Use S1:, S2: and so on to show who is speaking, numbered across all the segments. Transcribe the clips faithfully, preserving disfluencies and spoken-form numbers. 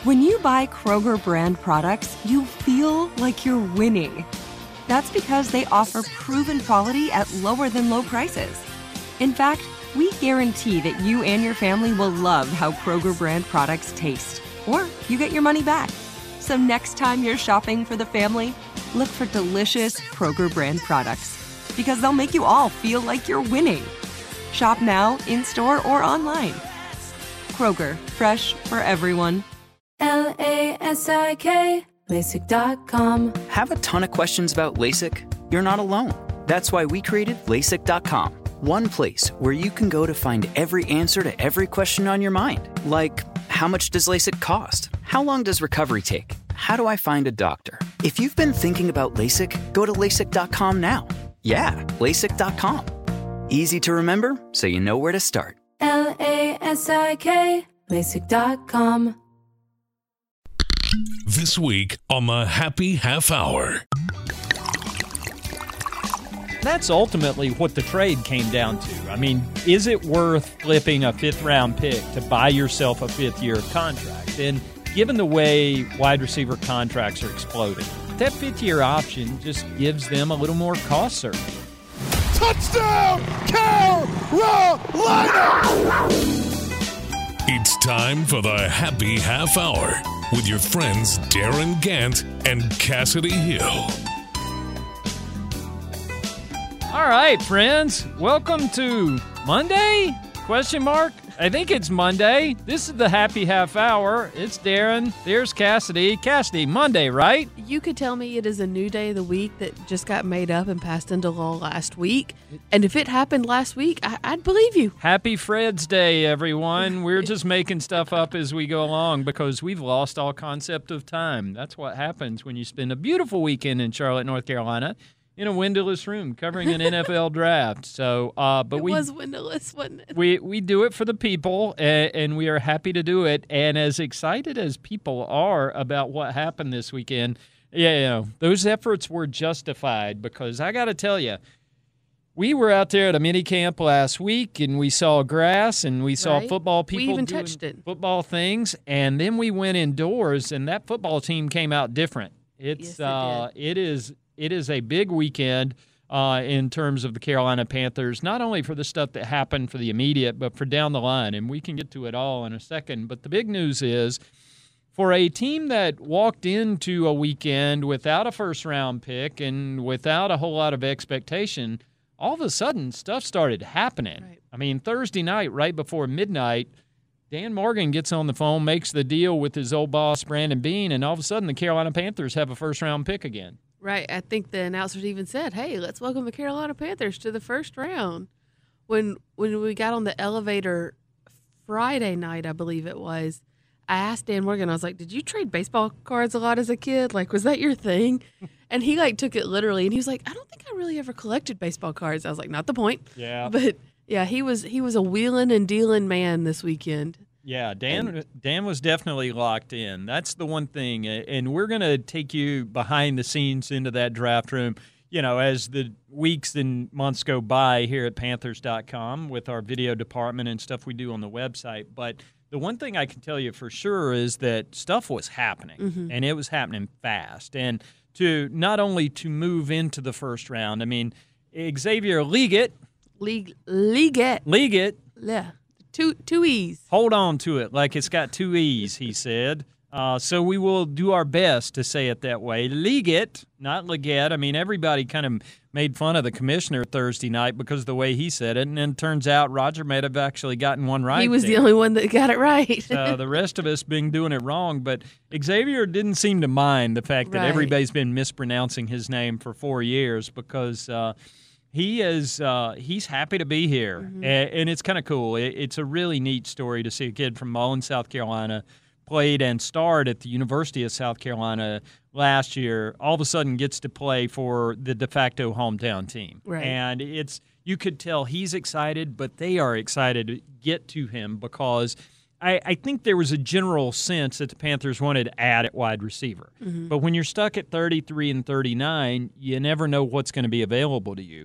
S1: When you buy Kroger brand products, you feel like you're winning. That's because they offer proven quality at lower than low prices. In fact, we guarantee that you and your family will love how Kroger brand products taste, or you get your money back. So next time you're shopping for the family, look for delicious Kroger brand products, because they'll make you all feel like you're winning. Shop now, in-store, or online. Kroger, fresh for everyone.
S2: L A S I K, LASIK dot com.
S3: Have a ton of questions about LASIK? You're not alone. That's why we created LASIK dot com. One place where you can go to find every answer to every question on your mind. Like, how much does LASIK cost? How long does recovery take? How do I find a doctor? If you've been thinking about LASIK, go to LASIK dot com now. Yeah, LASIK dot com. Easy to remember, so you know where to start.
S2: L A S I K, LASIK dot com.
S4: This week on the Happy Half Hour.
S5: That's ultimately what the trade came down to. I mean, is it worth flipping a fifth-round pick to buy yourself a fifth-year contract? And given the way wide receiver contracts are exploding, that fifth-year option just gives them a little more cost certainty.
S6: Touchdown, Carolina!
S4: It's time for the Happy Half Hour with your friends Darren Gant and Cassidy Hill.
S5: All right, friends, welcome to Monday? Question mark? I think it's Monday. This is the Happy Half Hour. It's Darren. There's Cassidy. Cassidy, Monday, right?
S7: You could tell me it is a new day of the week that just got made up and passed into law last week. And if it happened last week, I- I'd believe you.
S5: Happy Fred's Day, everyone. We're just making stuff up as we go along because we've lost all concept of time. That's what happens when you spend a beautiful weekend in Charlotte, North Carolina, in a windowless room covering an N F L draft. So, uh, but
S7: it
S5: we
S7: was windowless, wasn't it?
S5: We we do it for the people, and, and we are happy to do it. And as excited as people are about what happened this weekend, yeah, you know, those efforts were justified because I got to tell you, we were out there at a mini camp last week, and we saw grass, and we saw
S7: right.
S5: football people
S7: we even
S5: doing
S7: touched it.
S5: football things, and then we went indoors, and that football team came out different. It's
S7: yes, it
S5: uh,
S7: did.
S5: it is. It is a big weekend uh, in terms of the Carolina Panthers, not only for the stuff that happened for the immediate, but for down the line. And we can get to it all in a second. But the big news is for a team that walked into a weekend without a first-round pick and without a whole lot of expectation, all of a sudden stuff started happening.
S7: Right.
S5: I mean, Thursday night, right before midnight, Dan Morgan gets on the phone, makes the deal with his old boss, Brandon Beane, and all of a sudden the Carolina Panthers have a first-round pick again.
S7: Right. I think the announcers even said, hey, let's welcome the Carolina Panthers to the first round. When when we got on the elevator Friday night, I believe it was, I asked Dan Morgan, I was like, did you trade baseball cards a lot as a kid? Like, was that your thing? And he, like, took it literally. And he was like, I don't think I really ever collected baseball cards. I was like, not the point.
S5: Yeah.
S7: But, yeah, he was he was a wheeling and dealing man this weekend.
S5: Yeah, Dan Dan was definitely locked in. That's the one thing. And we're going to take you behind the scenes into that draft room, you know, as the weeks and months go by here at Panthers dot com with our video department and stuff we do on the website. But the one thing I can tell you for sure is that stuff was happening, mm-hmm. and it was happening fast. And to not only to move into the first round, I mean, Xavier Legette.
S7: League, Legette.
S5: Legette.
S7: Yeah. Two two E's.
S5: Hold on to it like it's got two E's, he said. Uh, so we will do our best to say it that way. Legette, not Legette. I mean, everybody kind of made fun of the commissioner Thursday night because of the way he said it, and then it turns out Roger may have actually gotten one right.
S7: He was
S5: there.
S7: the only one that got it right.
S5: So the rest of us been doing it wrong, but Xavier didn't seem to mind the fact that
S7: right.
S5: everybody's been mispronouncing his name for four years because uh, – He is uh, he's happy to be here, mm-hmm. and, and it's kind of cool. It, it's a really neat story to see a kid from Mullins, South Carolina, played and starred at the University of South Carolina last year, all of a sudden gets to play for the de facto hometown team.
S7: Right.
S5: And it's you could tell he's excited, but they are excited to get to him because I, I think there was a general sense that the Panthers wanted to add at wide receiver. Mm-hmm. But when you're stuck at thirty-three and thirty-nine, you never know what's going to be available to you.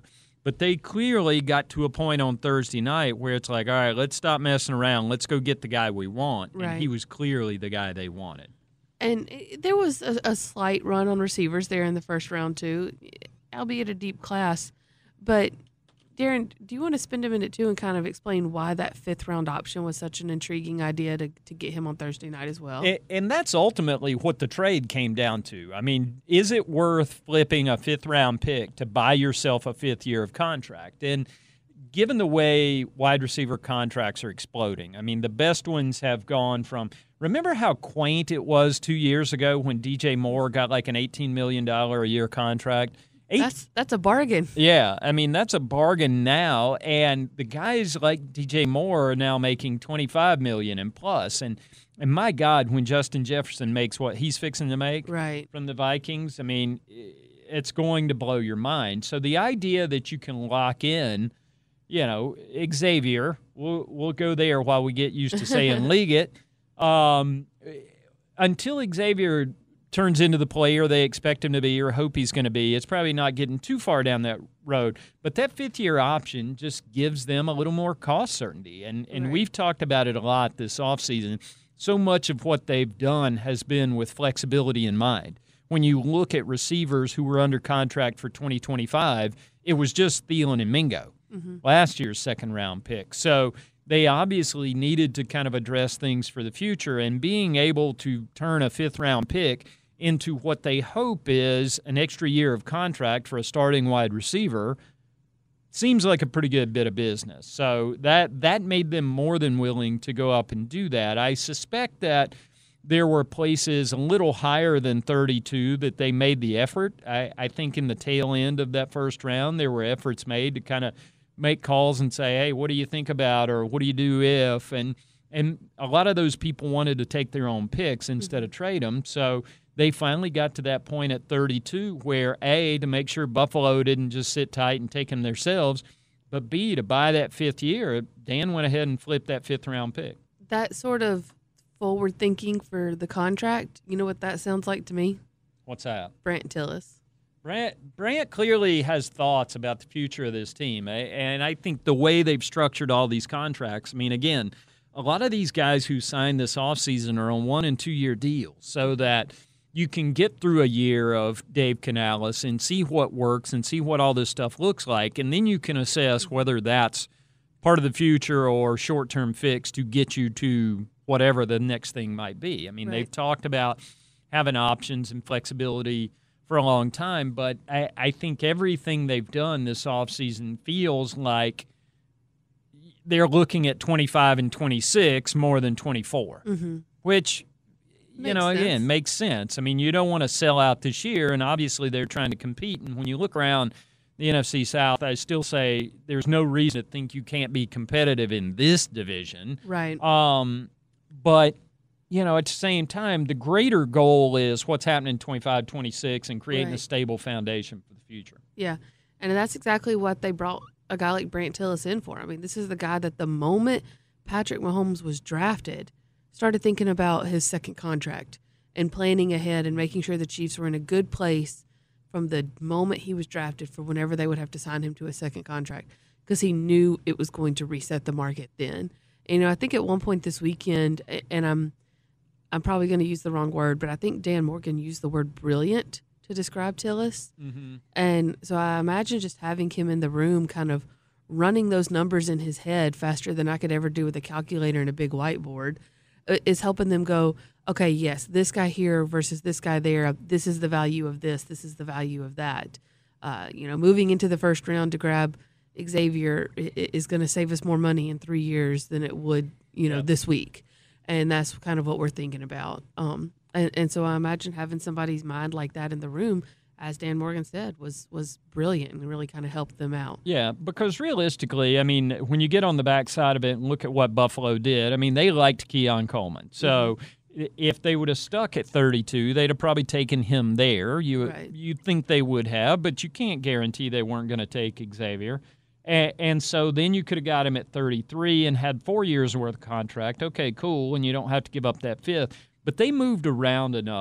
S5: But they clearly got to a point on Thursday night where it's like, all right, let's stop messing around. Let's go get the guy we want.
S7: Right.
S5: And he was clearly the guy they wanted.
S7: And it- there was a, a slight run on receivers there in the first round, too, albeit a deep class. But, Darren, do you want to spend a minute, too, and kind of explain why that fifth-round option was such an intriguing idea to, to get him on Thursday night as well?
S5: And, and that's ultimately what the trade came down to. I mean, is it worth flipping a fifth-round pick to buy yourself a fifth year of contract? And given the way wide receiver contracts are exploding, I mean, the best ones have gone from – remember how quaint it was two years ago when D J Moore got like an eighteen million dollars a year contract? Eight,
S7: that's that's a bargain.
S5: Yeah, I mean, that's a bargain now, and the guys like D J Moore are now making twenty-five million dollars and plus, and and my God, when Justin Jefferson makes what he's fixing to make
S7: Right.
S5: from the Vikings, I mean, it's going to blow your mind. So the idea that you can lock in, you know, Xavier, we'll, we'll go there while we get used to saying Liggett, um, until Xavier turns into the player they expect him to be or hope he's going to be, it's probably not getting too far down that road. But that fifth-year option just gives them a little more cost certainty. And and
S7: Right.
S5: we've talked about it a lot this offseason. So much of what they've done has been with flexibility in mind. When you look at receivers who were under contract for twenty twenty-five, it was just Thielen and Mingo, mm-hmm. last year's second-round pick. So they obviously needed to kind of address things for the future, and being able to turn a fifth-round pick into what they hope is an extra year of contract for a starting wide receiver seems like a pretty good bit of business. So that that made them more than willing to go up and do that. I suspect that there were places a little higher than thirty-two that they made the effort. I, I think in the tail end of that first round, there were efforts made to kind of make calls and say, hey, what do you think about, or what do you do if? And and a lot of those people wanted to take their own picks instead of trade them. So they finally got to that point at thirty-two where, A, to make sure Buffalo didn't just sit tight and take them themselves, but B, to buy that fifth year, Dan went ahead and flipped that fifth-round pick.
S7: That sort of forward thinking for the contract, you know what that sounds like to me?
S5: What's that?
S7: Brant Tillis.
S5: Brant, Brant clearly has thoughts about the future of this team, eh? And I think the way they've structured all these contracts, I mean, again, a lot of these guys who signed this offseason are on one- and two-year deals so that you can get through a year of Dave Canales and see what works and see what all this stuff looks like, and then you can assess whether that's part of the future or short-term fix to get you to whatever the next thing might be. I mean,
S7: Right.
S5: they've talked about having options and flexibility for a long time, but I, I think everything they've done this offseason feels like they're looking at twenty-five and twenty-six more than twenty-four,
S7: Mm-hmm.
S5: which, you
S7: Makes
S5: know, again,
S7: sense.
S5: makes sense. I mean, you don't want to sell out this year, and obviously they're trying to compete. And when you look around the N F C South, I still say there's no reason to think you can't be competitive in this division.
S7: Right.
S5: Um, but, you know, at the same time, the greater goal is what's happening in twenty-five, twenty-six and creating a
S7: Right.
S5: stable foundation for the future.
S7: Yeah, and that's exactly what they brought a guy like Brant Tillis in for. I mean, this is the guy that the moment Patrick Mahomes was drafted, started thinking about his second contract and planning ahead and making sure the Chiefs were in a good place from the moment he was drafted for whenever they would have to sign him to a second contract, because he knew it was going to reset the market then. And, you know, I think at one point this weekend, a- and I'm I'm probably going to use the wrong word, but I think Dan Morgan used the word brilliant to describe Tillis.
S5: Mm-hmm.
S7: And so I imagine just having him in the room kind of running those numbers in his head faster than I could ever do with a calculator and a big whiteboard uh, is helping them go, okay, yes, this guy here versus this guy there. This is the value of this. This is the value of that. Uh, you know, moving into the first round to grab Xavier i- i- is going to save us more money in three years than it would, you know,
S5: Yep.
S7: this week. And that's kind of what we're thinking about. Um, and, and so I imagine having somebody's mind like that in the room, as Dan Morgan said, was was brilliant and really kind of helped them out.
S5: Yeah, because realistically, I mean, when you get on the backside of it and look at what Buffalo did, I mean, they liked Keon Coleman. So i if they would have stuck at thirty-two, they'd have probably taken him there. You,
S7: Right.
S5: You'd think they would have, but you can't guarantee they weren't going to take Xavier. And, and so then you could have got him at thirty-three and had four years worth of contract. Okay, cool, and you don't have to give up that fifth. But they moved around enough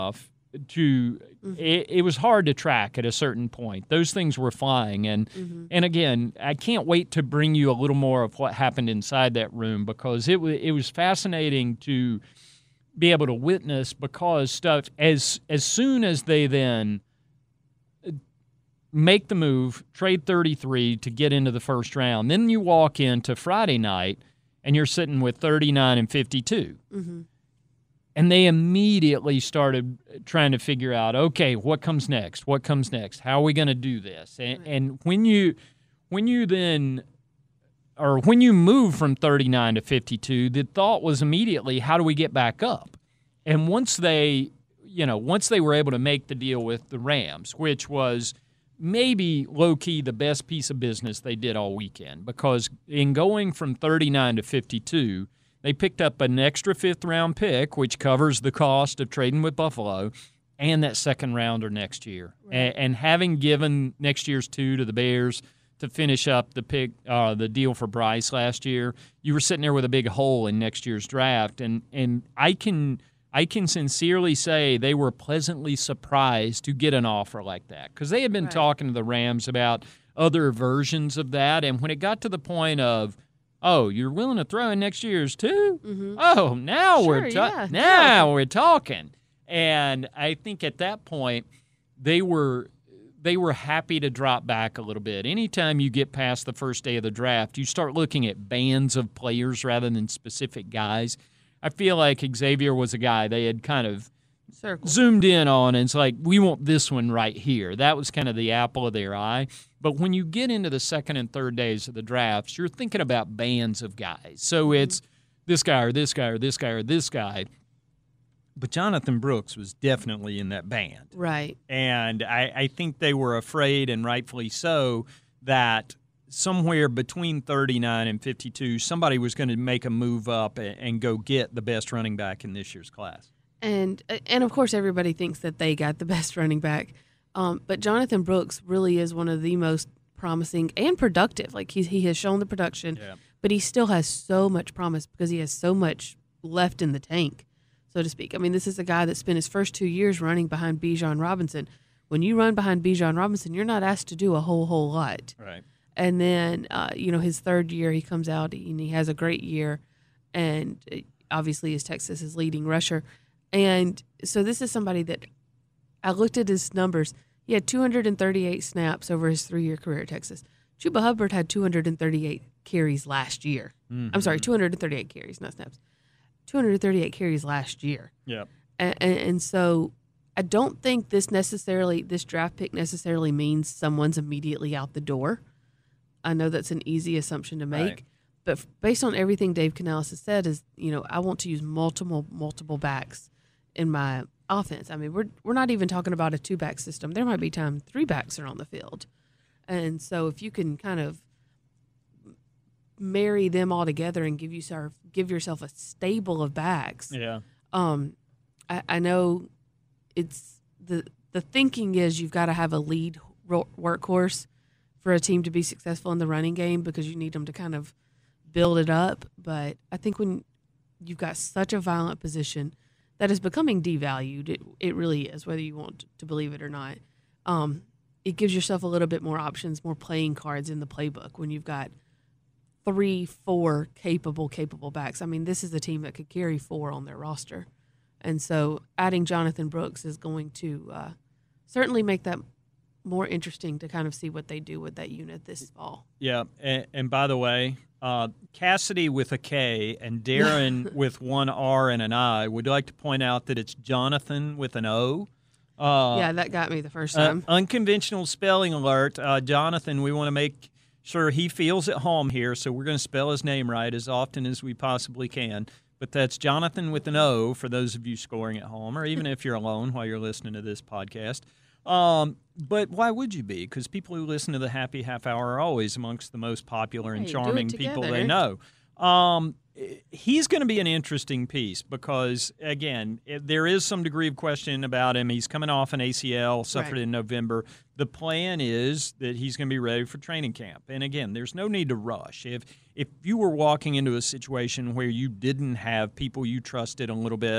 S5: to
S7: Mm-hmm.
S5: it, it was hard to track at a certain point. Those things were flying, and
S7: Mm-hmm.
S5: and again, I can't wait to bring you a little more of what happened inside that room, because it was it was fascinating to be able to witness, because stuff as as soon as they then make the move, trade thirty-three to get into the first round, then you walk into Friday night and you're sitting with thirty-nine and fifty-two.
S7: Mm-hmm.
S5: And they immediately started trying to figure out, okay, what comes next? What comes next? How are we going to do this? And,
S7: Right.
S5: and when you when you then or when you move from thirty-nine to fifty-two, the thought was immediately, how do we get back up? And once they, you know, once they were able to make the deal with the Rams, which was maybe low-key the best piece of business they did all weekend, because in going from thirty-nine to fifty-two, they picked up an extra fifth-round pick, which covers the cost of trading with Buffalo, and that second rounder next year.
S7: Right.
S5: A- and having given next year's two to the Bears to finish up the pick, uh, the deal for Bryce last year, you were sitting there with a big hole in next year's draft. And and I can I can sincerely say they were pleasantly surprised to get an offer like that, because they had been
S7: Right.
S5: talking to the Rams about other versions of that. And when it got to the point of, oh, you're willing to throw in next year's too?
S7: Mm-hmm.
S5: Oh, now
S7: Sure,
S5: we're ta-
S7: yeah,
S5: now
S7: yeah.
S5: we're talking. And I think at that point they were they were happy to drop back a little bit. Anytime you get past the first day of the draft, you start looking at bands of players rather than specific guys. I feel like Xavier was a guy they had kind of
S7: Circle.
S5: zoomed in on, and it's like, we want this one right here. That was kind of the apple of their eye. But when you get into the second and third days of the drafts, you're thinking about bands of guys. So it's this guy or this guy or this guy or this guy. But Jonathan Brooks was definitely in that band.
S7: Right.
S5: And I, I think they were afraid, and rightfully so, that somewhere between thirty-nine and fifty-two, somebody was going to make a move up and, and go get the best running back in this year's class.
S7: And and of course, everybody thinks that they got the best running back. Um, but Jonathan Brooks really is one of the most promising and productive. Like he he has shown the production,
S5: Yeah.
S7: but he still has so much promise because he has so much left in the tank, so to speak. I mean, this is a guy that spent his first two years running behind Bijan Robinson. When you run behind Bijan Robinson, you're not asked to do a whole whole lot.
S5: Right.
S7: And then, uh, you know, his third year, he comes out and he has a great year, and uh, obviously is Texas's leading rusher. And so this is somebody that I looked at his numbers. He had two hundred thirty-eight snaps over his three-year career at Texas. Chuba Hubbard had two hundred thirty-eight carries last year.
S5: Mm-hmm.
S7: I'm sorry, two hundred thirty-eight carries, not snaps. two hundred thirty-eight carries last year.
S5: Yeah.
S7: And, and, and so I don't think this necessarily, this draft pick necessarily means someone's immediately out the door. I know that's an easy assumption to make.
S5: Right.
S7: But f- based on everything Dave Canales has said is, you know, I want to use multiple, multiple backs in my offense. I mean, we're we're not even talking about a two-back system. There might be time three backs are on the field. And so if you can kind of marry them all together and give you sort of, give yourself a stable of backs,
S5: Yeah.
S7: um, I, I know it's the the thinking is you've got to have a lead ro- workhorse for a team to be successful in the running game because you need them to kind of build it up. But I think when you've got such a violent position that is becoming devalued, it it really is, whether you want to believe it or not. Um, it gives yourself a little bit more options, more playing cards in the playbook when you've got three, four capable, capable backs. I mean, this is a team that could carry four on their roster. And so adding Jonathan Brooks is going to uh, certainly make that more interesting to kind of see what they do with that unit this fall.
S5: Yeah. And, and by the way, uh, Cassidy with a K and Darren with one R and an I would like to point out that it's Jonathan with an O. Uh,
S7: yeah, that got me the first
S5: uh,
S7: time.
S5: unconventional spelling alert. Uh, Jonathan, we want to make sure he feels at home here, so we're going to spell his name right as often as we possibly can. But that's Jonathan with an O for those of you scoring at home, or even if you're alone while you're listening to this podcast. Um, but why would you be? Because people who listen to the Happy Half Hour are always amongst the most popular and
S7: Hey, do it
S5: charming people
S7: together.
S5: they know. Um, he's going to be an interesting piece because, again, it, there is some degree of question about him. He's coming off an A C L, suffered
S7: Right.
S5: in November. The plan is that he's going to be ready for training camp. And, again, there's no need to rush. If if you were walking into a situation where you didn't have people you trusted a little bit,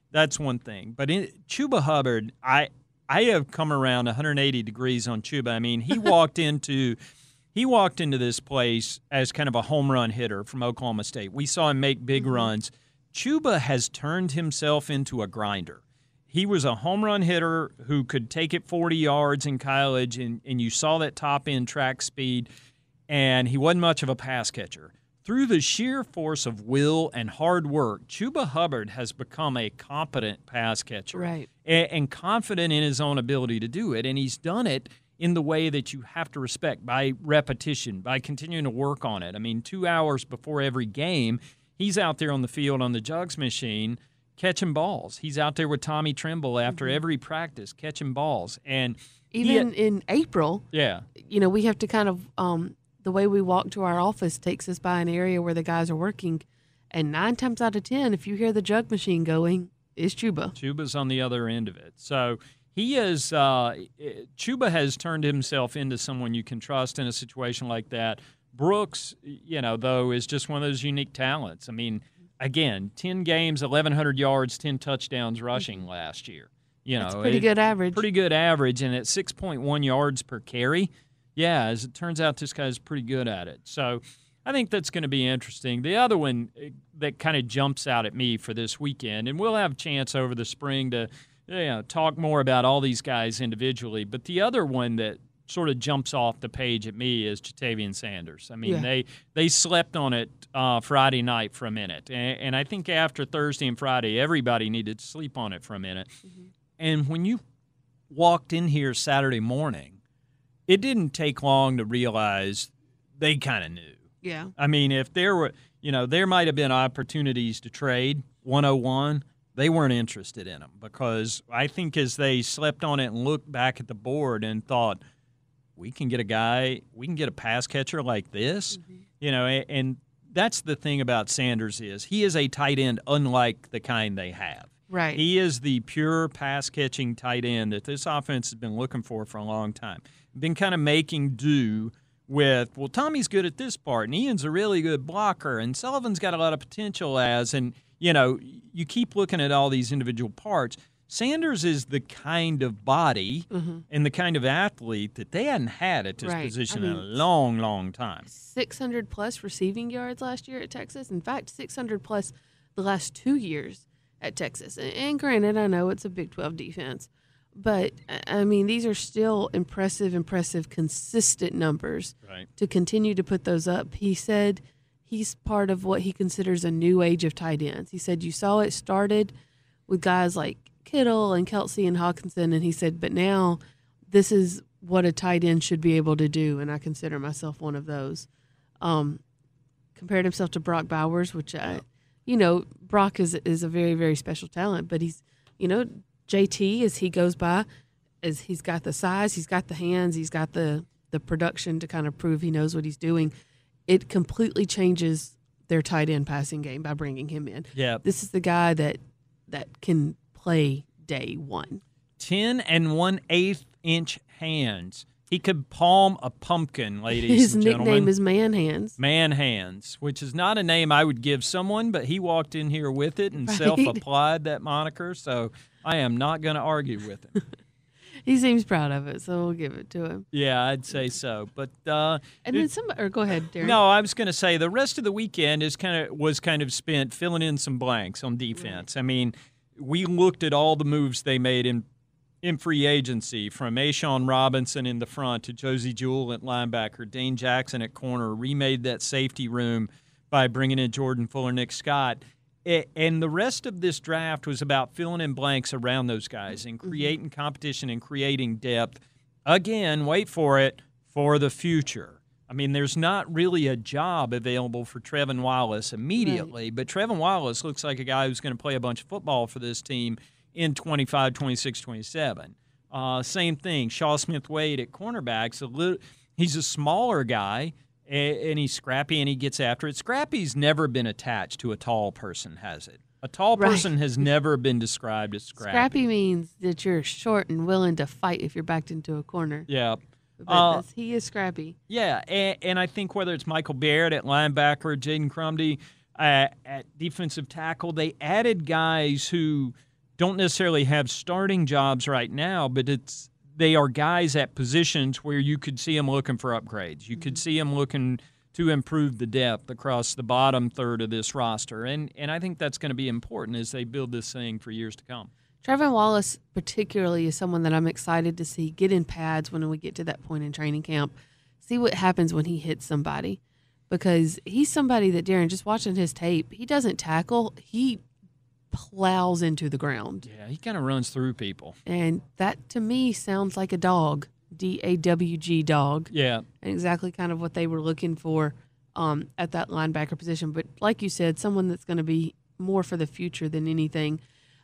S5: That's one thing. But in, Chuba Hubbard, I I have come around one hundred eighty degrees on Chuba. I mean, he walked into he walked into this place as kind of a home run hitter from Oklahoma State. We saw him make big mm-hmm. runs. Chuba has turned himself into a grinder. He was a home run hitter who could take it forty yards in college, and, and you saw that top-end track speed, and he wasn't much of a pass catcher. Through the sheer force of will and hard work, Chuba Hubbard has become a competent pass catcher.
S7: Right.
S5: And, and confident in his own ability to do it, and he's done it in the way that you have to respect, by repetition, by continuing to work on it. I mean, two hours before every game, he's out there on the field on the jugs machine catching balls. He's out there with Tommy Trimble after mm-hmm. every practice catching balls. And
S7: even
S5: had,
S7: in April,
S5: yeah,
S7: you know, we have to kind of um, the way we walk to our office takes us by an area where the guys are working, and nine times out of ten, if you hear the jug machine going, it's Chuba.
S5: Chuba's on the other end of it. So he is uh, Chuba has turned himself into someone you can trust in a situation like that. Brooks, you know, though, is just one of those unique talents. I mean, again, ten games, eleven hundred yards, ten touchdowns rushing last year. You know,
S7: that's pretty
S5: it,
S7: good average.
S5: Pretty good average, and at six point one yards per carry, yeah, as it turns out, this guy's pretty good at it. So I think that's going to be interesting. The other one that kind of jumps out at me for this weekend, and we'll have a chance over the spring to you know, talk more about all these guys individually, but the other one that sort of jumps off the page at me is Ja'Tavion Sanders. I mean, yeah. they they slept on it uh, Friday night for a minute, and, and I think after Thursday and Friday, everybody needed to sleep on it for a minute. Mm-hmm. And when you walked in here Saturday morning, it didn't take long to realize they kind of knew.
S7: Yeah.
S5: I mean, if there were, you know, there might have been opportunities to trade one oh one. They weren't interested in them because I think as they slept on it and looked back at the board and thought, we can get a guy, we can get a pass catcher like this, mm-hmm. you know, and, and that's the thing about Sanders is he is a tight end unlike the kind they have.
S7: Right.
S5: He is the pure pass-catching tight end that this offense has been looking for for a long time. Been kind of making do with, well, Tommy's good at this part, and Ian's a really good blocker, and Sullivan's got a lot of potential as, and, you know, you keep looking at all these individual parts. Sanders is the kind of body mm-hmm. and the kind of athlete that they hadn't had at this
S7: right.
S5: position
S7: I mean,
S5: in a long, long time.
S7: six hundred plus receiving yards last year at Texas. In fact, six hundred plus the last two years at Texas. And granted, I know it's a Big twelve defense, but, I mean, these are still impressive, impressive, consistent numbers
S5: right.
S7: to continue to put those up. He said he's part of what he considers a new age of tight ends. He said you saw it started with guys like Kittle and Kelsey and Hawkinson, and he said, but now this is what a tight end should be able to do, and I consider myself one of those. Um, compared himself to Brock Bowers, which, I, you know, Brock is is a very, very special talent, but he's, you know, J T, as he goes by, as he's got the size, he's got the hands, he's got the, the production to kind of prove he knows what he's doing. It completely changes their tight end passing game by bringing him in.
S5: Yeah.
S7: This is the guy that that can play day one.
S5: Ten and one eighth inch hands. He could palm a pumpkin, ladies
S7: His
S5: and gentlemen.
S7: His nickname is Man Hands.
S5: Man Hands, which is not a name I would give someone, but he walked in here with it and
S7: right.
S5: self-applied that moniker, so I am not going to argue with him.
S7: He seems proud of it, so we'll give it to him.
S5: Yeah, I'd say so. But uh,
S7: and then some, or go ahead, Darren.
S5: No, I was going to say the rest of the weekend is kind of was kind of spent filling in some blanks on defense. Right. I mean, we looked at all the moves they made in in free agency, from A'Shawn Robinson in the front to Josie Jewell at linebacker, Dane Jackson at corner, remade that safety room by bringing in Jordan Fuller, Nick Scott. And the rest of this draft was about filling in blanks around those guys and creating competition and creating depth. Again, wait for it, for the future. I mean, there's not really a job available for Trevin Wallace immediately, right. but Trevin Wallace looks like a guy who's going to play a bunch of football for this team in twenty-five, twenty-six, twenty-seven. Uh, same thing, Shaw Smith-Wade at cornerbacks. A little, he's a smaller guy, and, and he's scrappy, and he gets after it. Scrappy's never been attached to a tall person, has it? A tall
S7: right.
S5: person has never been described as scrappy.
S7: Scrappy means that you're short and willing to fight if you're backed into a corner.
S5: Yeah.
S7: But
S5: uh,
S7: he is scrappy.
S5: Yeah, and, and I think whether it's Michael Barrett at linebacker or Jaden Crumdy uh, at defensive tackle, they added guys who don't necessarily have starting jobs right now, but it's they are guys at positions where you could see them looking for upgrades. You mm-hmm. could see them looking to improve the depth across the bottom third of this roster. And and I think that's going to be important as they build this thing for years to come.
S7: Trevin Wallace particularly is someone that I'm excited to see get in pads when we get to that point in training camp, see what happens when he hits somebody. Because he's somebody that, Darren, just watching his tape, he doesn't tackle. He plows into the ground.
S5: Yeah, he kind of runs through people.
S7: And that, to me, sounds like a dog, D A W G, dog.
S5: Yeah.
S7: And exactly kind of what they were looking for um, at that linebacker position. But like you said, someone that's going to be more for the future than anything.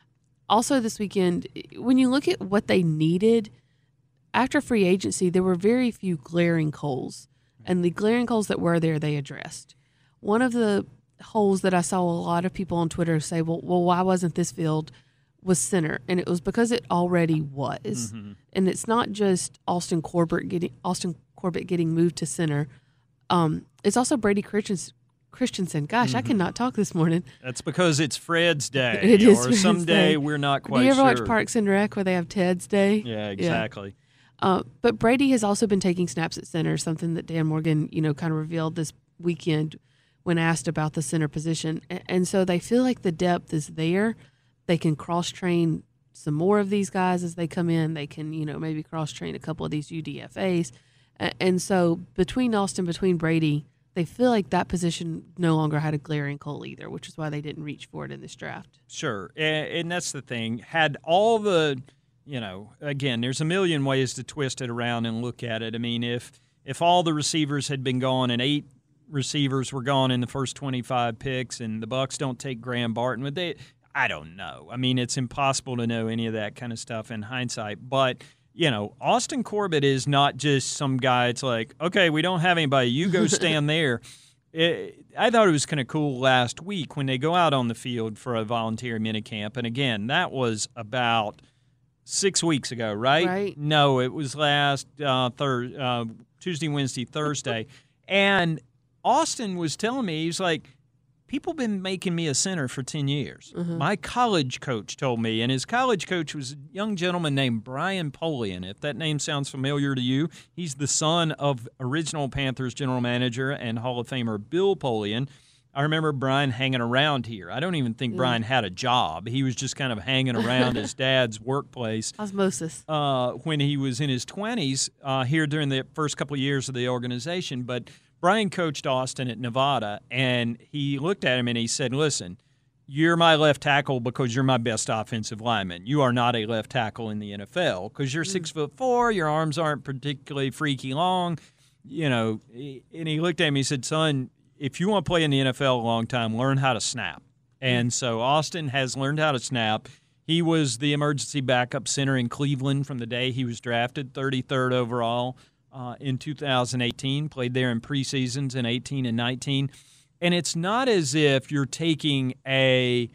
S7: Also this weekend, when you look at what they needed, after free agency, there were very few glaring holes. And the glaring holes that were there, they addressed. One of the holes that I saw a lot of people on Twitter say, well, well why wasn't this filled, was center. And it was because it already was. Mm-hmm. And it's not just Austin Corbett getting Austin Corbett getting moved to center. Um, it's also Brady Christensen. Christensen. Gosh, mm-hmm. I cannot talk this morning.
S5: That's because it's Fred's day.
S7: It is
S5: Or
S7: Fred's
S5: someday
S7: day.
S5: We're not quite sure.
S7: Do you ever
S5: sure.
S7: watch Parks and Rec where they have Ted's day?
S5: Yeah, exactly.
S7: Yeah. Uh, but Brady has also been taking snaps at center, something that Dan Morgan, you know, kind of revealed this weekend when asked about the center position. And, and so they feel like the depth is there. They can cross-train some more of these guys as they come in. They can, you know, maybe cross-train a couple of these U D F As. And so between Austin, between Brady, they feel like that position no longer had a glaring hole either, which is why they didn't reach for it in this draft.
S5: Sure, and, and that's the thing. Had all the, you know, again, there's a million ways to twist it around and look at it. I mean, if if all the receivers had been gone and eight receivers were gone in the first twenty-five picks, and the Bucs don't take Graham Barton, would they? I don't know. I mean, it's impossible to know any of that kind of stuff in hindsight, but. You know, Austin Corbett is not just some guy. It's like, okay, we don't have anybody. You go stand there. It, I thought it was kind of cool last week when they go out on the field for a volunteer minicamp. And, again, that was about six weeks ago, right?
S7: Right.
S5: No, it was last uh, thir- uh, Tuesday, Wednesday, Thursday. And Austin was telling me, he's like, people been making me a center for ten years. Mm-hmm. My college coach told me, and his college coach was a young gentleman named Brian Polian. If that name sounds familiar to you, he's the son of original Panthers general manager and Hall of Famer Bill Polian. I remember Brian hanging around here. I don't even think mm. Brian had a job. He was just kind of hanging around his dad's workplace.
S7: Osmosis.
S5: Uh, when he was in his twenties uh, here during the first couple of years of the organization. But Brian coached Austin at Nevada, and he looked at him and he said, listen, you're my left tackle because you're my best offensive lineman. You are not a left tackle in the N F L because you're six foot four, your arms aren't particularly freaky long. You know, and he looked at me and he said, son, if you want to play in the N F L a long time, learn how to snap. And so Austin has learned how to snap. He was the emergency backup center in Cleveland from the day he was drafted, thirty-third overall. Uh, in two thousand eighteen, played there in preseasons in eighteen and nineteen. And it's not as if you're taking a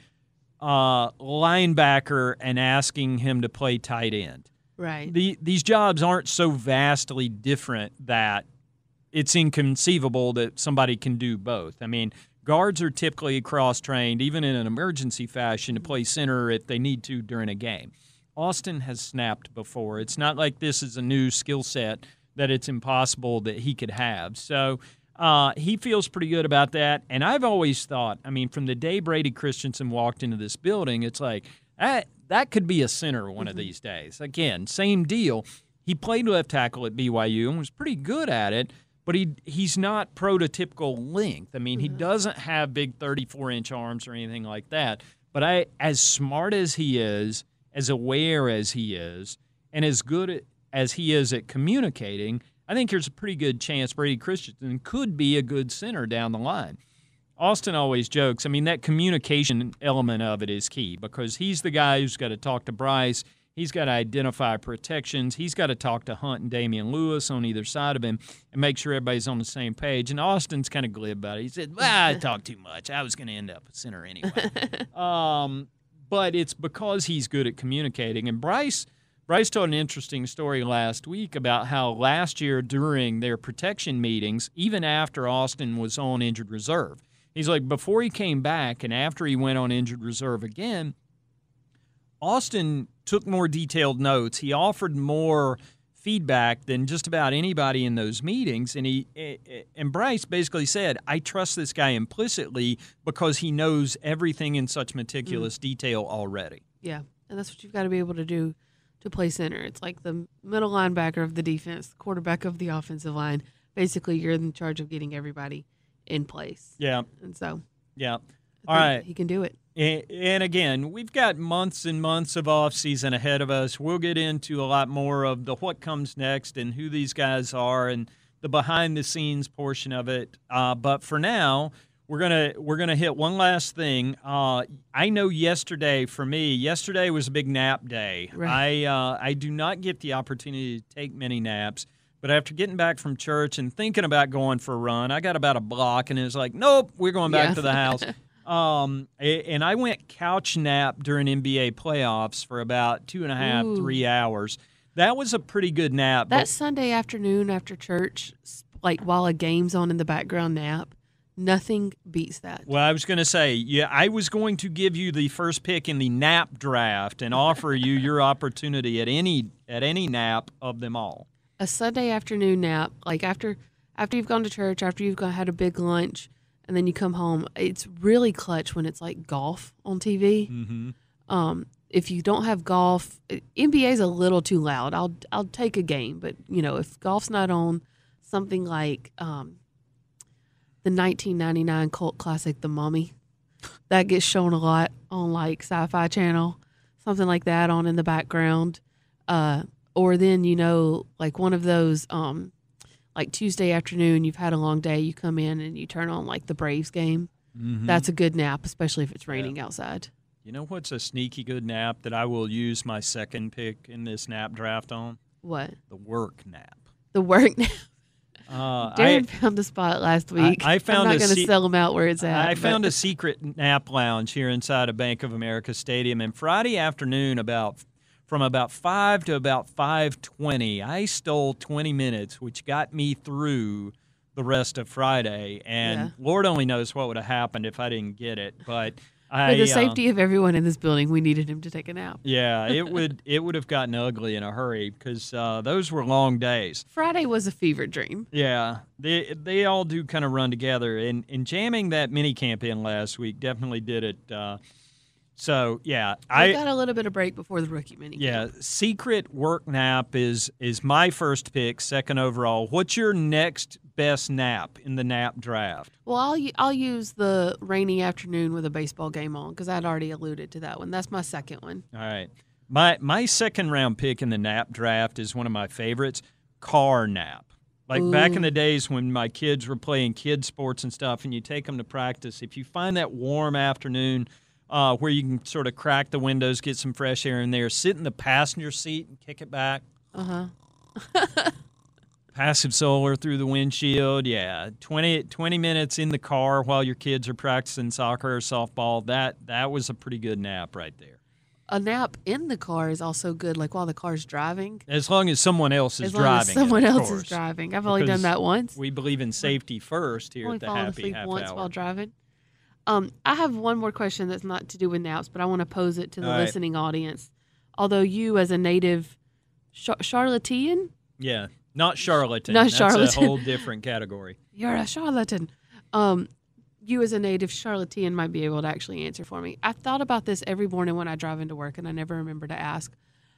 S5: uh, linebacker and asking him to play tight end.
S7: Right.
S5: The, these jobs aren't so vastly different that it's inconceivable that somebody can do both. I mean, guards are typically cross-trained, even in an emergency fashion, to play center if they need to during a game. Austin has snapped before. It's not like this is a new skill set that it's impossible that he could have. So uh, he feels pretty good about that. And I've always thought, I mean, from the day Brady Christensen walked into this building, it's like, that, that could be a center one mm-hmm. of these days. Again, same deal. He played left tackle at B Y U and was pretty good at it, but he he's not prototypical length. I mean, mm-hmm. he doesn't have big thirty-four inch arms or anything like that. But I, as smart as he is, as aware as he is, and as good at as he is at communicating, I think there's a pretty good chance Brady Christensen could be a good center down the line. Austin always jokes, I mean, that communication element of it is key because he's the guy who's got to talk to Bryce. He's got to identify protections. He's got to talk to Hunt and Damian Lewis on either side of him and make sure everybody's on the same page. And Austin's kind of glib about it. He said, well, I talk too much. I was going to end up a center anyway. um, but it's because he's good at communicating. And Bryce – Bryce told an interesting story last week about how last year during their protection meetings, even after Austin was on injured reserve, he's like, before he came back and after he went on injured reserve again, Austin took more detailed notes. He offered more feedback than just about anybody in those meetings. And he and Bryce basically said, I trust this guy implicitly because he knows everything in such meticulous mm. detail already.
S7: Yeah, and that's what you've got to be able to do to play center. It's like the middle linebacker of the defense, the quarterback of the offensive line. Basically, you're in charge of getting everybody in place.
S5: Yeah.
S7: And so,
S5: yeah. All right.
S7: He can do it.
S5: And, and again, we've got months and months of off season ahead of us. We'll get into a lot more of the what comes next and who these guys are and the behind the scenes portion of it. Uh, but for now, we're gonna we're gonna hit one last thing. Uh, I know yesterday for me, yesterday was a big nap day.
S7: Right.
S5: I uh, I do not get the opportunity to take many naps. But after getting back from church and thinking about going for a run, I got about a block, and it was like, nope, we're going back
S7: yeah.
S5: to the house. um, and I went couch nap during N B A playoffs for about two and a half,
S7: Ooh.
S5: three hours. That was a pretty good nap.
S7: That
S5: but,
S7: Sunday afternoon after church, like while a game's on in the background nap, nothing beats that.
S5: Well, I was going to say, yeah, I was going to give you the first pick in the nap draft and offer you your opportunity at any at any nap of them all.
S7: A Sunday afternoon nap, like after after you've gone to church, after you've gone, had a big lunch, and then you come home, it's really clutch when it's like golf on T V.
S5: Mm-hmm.
S7: Um, if you don't have golf, N B A is a little too loud. I'll I'll take a game, but you know if golf's not on, something like um, the nineteen ninety-nine cult classic, The Mummy, that gets shown a lot on like Sci-Fi Channel, something like that on in the background. Uh, Or then, you know, like one of those, um, like Tuesday afternoon, you've had a long day, you come in and you turn on like the Braves game.
S5: Mm-hmm.
S7: That's a good nap, especially if it's raining yeah. outside.
S5: You know what's a sneaky good nap that I will use my second pick in this nap draft on?
S7: What?
S5: The work nap.
S7: The work nap.
S5: Uh,
S7: Darren
S5: I,
S7: found a spot last week.
S5: I, I found
S7: I'm not
S5: a
S7: going to
S5: se-
S7: sell them out where it's at.
S5: I
S7: but.
S5: found a secret nap lounge here inside of Bank of America Stadium. And Friday afternoon, about from about five to about five twenty, I stole twenty minutes, which got me through the rest of Friday. And
S7: Yeah.
S5: Lord only knows what would have happened if I didn't get it. But I,
S7: For the
S5: uh,
S7: safety of everyone in this building, we needed him to take a nap.
S5: yeah, it would it would have gotten ugly in a hurry because uh, those were long days.
S7: Friday was a fever dream.
S5: Yeah, they they all do kind of run together, and, and jamming that mini camp in last week definitely did it. Uh, so yeah,
S7: I
S5: I
S7: got a little bit of break before the rookie mini.
S5: yeah, secret work nap is is my first pick, second overall. What's your next best nap in the nap draft?
S7: Well, I'll u- I'll use the rainy afternoon with a baseball game on because I'd already alluded to that one. That's my second one.
S5: All right, my my second round pick in the nap draft is one of my favorites, car nap. Like
S7: Ooh.
S5: back in the days when my kids were playing kid sports and stuff, and you take them to practice. If you find that warm afternoon uh, where you can sort of crack the windows, get some fresh air in there, sit in the passenger seat and kick it back.
S7: Uh huh.
S5: Passive solar through the windshield. Yeah, twenty, twenty minutes in the car while your kids are practicing soccer or softball. That that was a pretty good nap right there.
S7: A nap in the car is also good, like while the car's driving.
S5: As long as someone else is
S7: As long
S5: driving.
S7: as someone
S5: it, of
S7: else
S5: course.
S7: is driving. I've only done
S5: Because
S7: that once.
S5: We believe in safety first here
S7: only
S5: at the
S7: fallen
S5: Happy
S7: asleep
S5: Half
S7: once
S5: Hour.
S7: while driving. Um, I have one more question that's not to do with naps, but I want to pose it to the
S5: All right.
S7: listening audience. Although you, as a native Char- Charlatan,
S5: Yeah, not charlatan.
S7: Not
S5: That's
S7: charlatan.
S5: a whole different category.
S7: you're a charlatan. Um, you, as a native charlatan, might be able to actually answer for me. I've thought about this every morning when I drive into work, and I never remember to ask,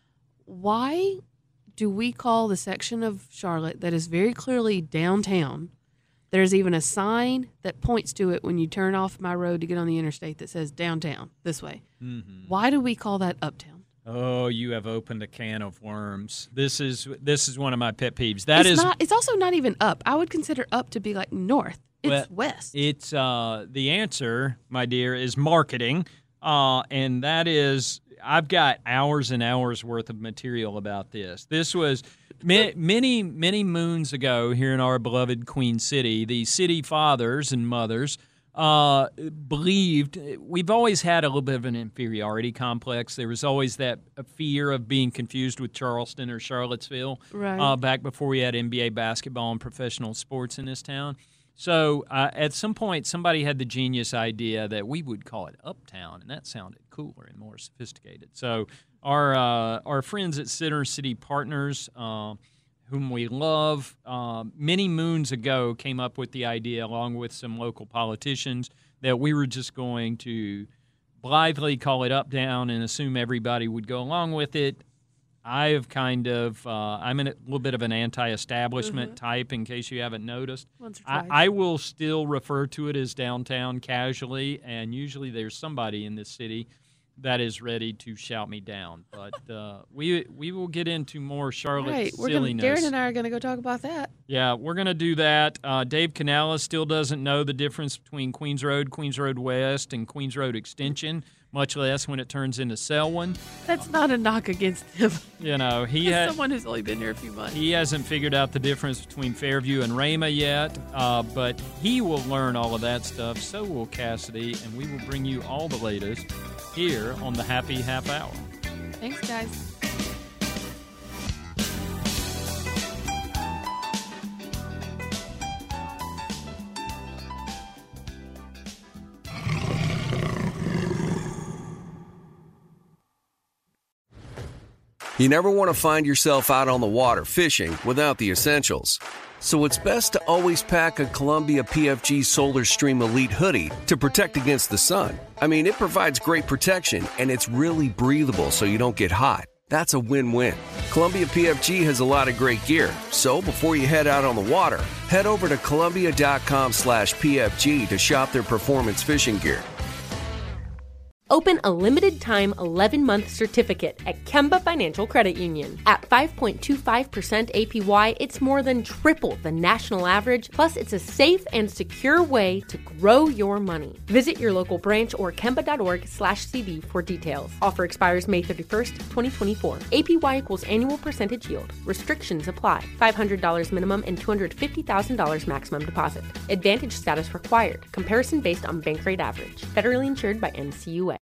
S7: why do we call the section of Charlotte that is very clearly downtown? There's even a sign that points to it when you turn off my road to get on the interstate that says downtown, this way.
S5: Mm-hmm.
S7: Why do we call that uptown?
S5: Oh, you have opened a can of worms. This is this is one of my pet peeves. That
S7: it's
S5: is,
S7: not. It's also not even up. I would consider up to be like north. It's
S5: Well,
S7: west.
S5: It's uh, the answer, my dear, is marketing, uh, and that is I've got hours and hours worth of material about this. This was ma- many many moons ago here in our beloved Queen City. The city fathers and mothers uh, believed we've always had a little bit of an inferiority complex. There was always that fear of being confused with Charleston or Charlottesville,
S7: Right.
S5: uh, back before we had N B A basketball and professional sports in this town. So uh, at some point, somebody had the genius idea that we would call it Uptown, and that sounded cooler and more sophisticated. So our uh, our friends at Center City Partners, uh, whom we love, uh, many moons ago came up with the idea, along with some local politicians, that we were just going to blithely call it Uptown and assume everybody would go along with it. I have kind of, uh, I'm in a little bit of an anti-establishment mm-hmm. type, in case you haven't noticed.
S7: Once or
S5: I,
S7: twice.
S5: I will still refer to it as downtown casually, and usually there's somebody in this city that is ready to shout me down. But uh, we we will get into more Charlotte
S7: right. We're
S5: silliness.
S7: gonna, Darren and I are going to go talk about that.
S5: Yeah, we're going to do that. Uh, Dave Canales still doesn't know the difference between Queens Road, Queens Road West, and Queens Road Extension, much less when it turns into Selwyn.
S7: That's not a knock against him.
S5: You know, he
S7: As
S5: has
S7: someone who's only been here a few months.
S5: He hasn't figured out the difference between Fairview and Rama yet, uh, but he will learn all of that stuff. So will Cassidy, and we will bring you all the latest here on the Happy Half Hour.
S7: Thanks, guys.
S8: You never want to find yourself out on the water fishing without the essentials. So it's best to always pack a Columbia P F G Solar Stream Elite hoodie to protect against the sun. I mean, it provides great protection, and it's really breathable so you don't get hot. That's a win-win. Columbia P F G has a lot of great gear, so before you head out on the water, head over to Columbia.com slash PFG to shop their performance fishing gear.
S9: Open a limited-time eleven-month certificate at Kemba Financial Credit Union. At five point two five percent A P Y, it's more than triple the national average, plus it's a safe and secure way to grow your money. Visit your local branch or kemba.org slash CD for details. Offer expires May thirty-first, twenty twenty-four. A P Y equals annual percentage yield. Restrictions apply. five hundred dollars minimum and two hundred fifty thousand dollars maximum deposit. Advantage status required. Comparison based on bank rate average. Federally insured by N C U A.